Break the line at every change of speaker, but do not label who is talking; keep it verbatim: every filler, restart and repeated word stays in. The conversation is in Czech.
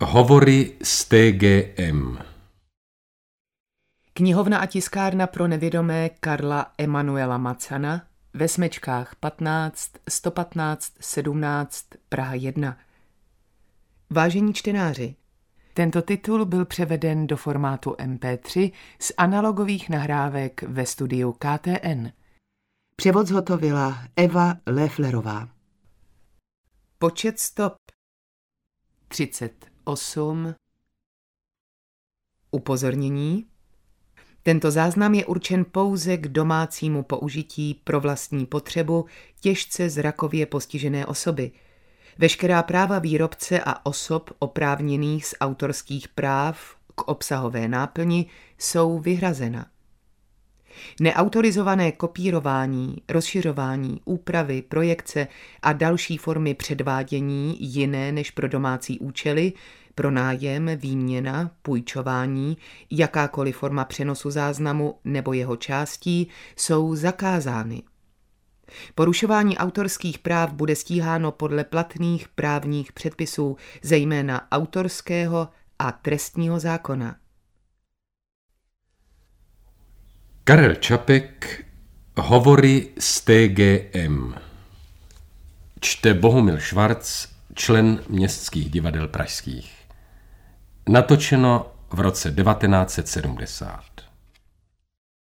Hovory z T G M.
Knihovna a tiskárna pro nevědomé Karla Emanuela Macana ve Smečkách patnáct, sto patnáct, sedmnáct, Praha jedna. Vážení čtenáři, tento titul byl převeden do formátu em pé tři z analogových nahrávek ve studiu K T N. Převod zhotovila Eva Lefflerová. Počet stop třicet osm. Upozornění. Tento záznam je určen pouze k domácímu použití pro vlastní potřebu těžce zrakově postižené osoby. Veškerá práva výrobce a osob oprávněných z autorských práv k obsahové náplni jsou vyhrazena. Neautorizované kopírování, rozšiřování, úpravy, projekce a další formy předvádění jiné než pro domácí účely, pronájem, výměna, půjčování, jakákoliv forma přenosu záznamu nebo jeho částí jsou zakázány. Porušování autorských práv bude stíháno podle platných právních předpisů, zejména autorského a trestního zákona.
Karel Čapek, Hovory z T G M. Čte Bohumil Švarc, člen Městských divadel pražských. Natočeno v roce devatenáct set sedmdesát.